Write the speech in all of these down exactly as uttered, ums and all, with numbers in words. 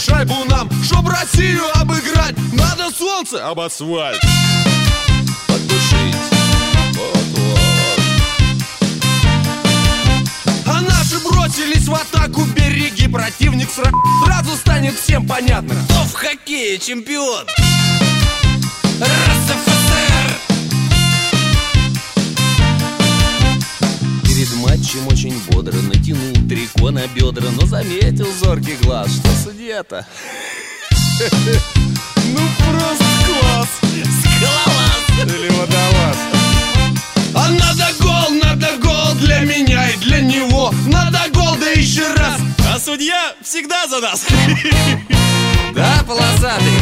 шайбу нам. Чтоб Россию обыграть, надо солнце об асфальт поддушить. Вот-вот. А наши бросились в атаку, береги противник сра... Сразу станет всем понятно, кто в хоккее чемпион. РСФСР. Перед матчем очень бодро натянул трико на бедра, но заметил зоркий глаз, что судья-то ну просто класс. Скалолаз. Или водолаз. А надо гол, надо гол для меня и для него. Надо гол, да еще раз. А судья всегда за нас. Да, полосатый.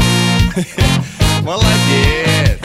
Молодец.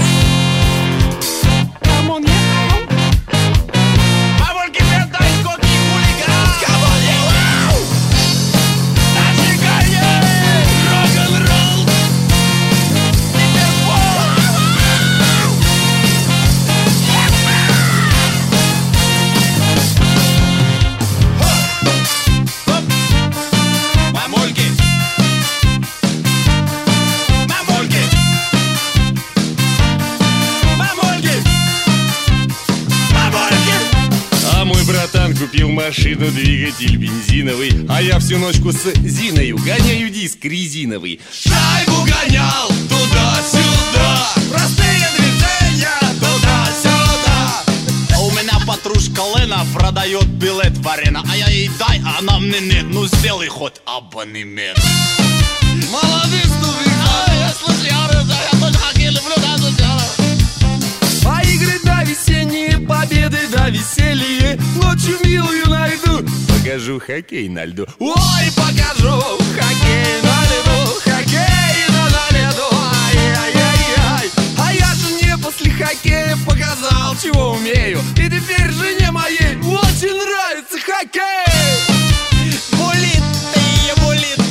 Братан купил машину, двигатель бензиновый, а я всю ночку с Зиною гоняю диск резиновый. Шайбу гонял туда-сюда, простые движения туда-сюда. У меня подружка Лена продает билет в арену, а я ей дай, а она мне нет. Ну сделай хоть абонемент. Молодец, студент. А, я слушай, я тоже хоккей люблю, да, друзья. А игры да весенние, победы да веселье. Ночью милую найду, покажу хоккей на льду. Ой, покажу хоккей на льду, хоккей на льду. Ай-яй-яй-яй. А я жене после хоккея показал, чего умею. И теперь жене моей очень нравится хоккей. Булит ты, булит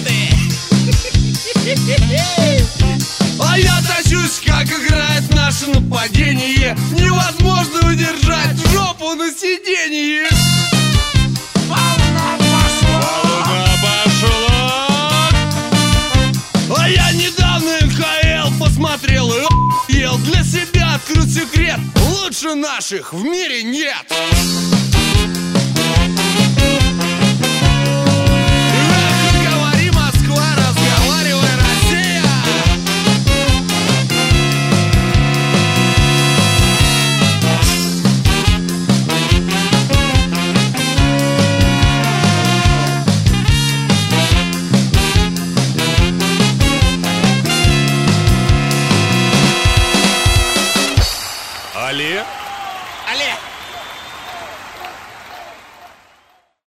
ты. А я тащусь, как играет наше нападение. Невозможно удержать жопу на сиденье. Волна пошла. Волна пошла. А я недавно эн ха эл посмотрел и охуел. Для себя открыл секрет: лучше наших в мире нет. Але? Але!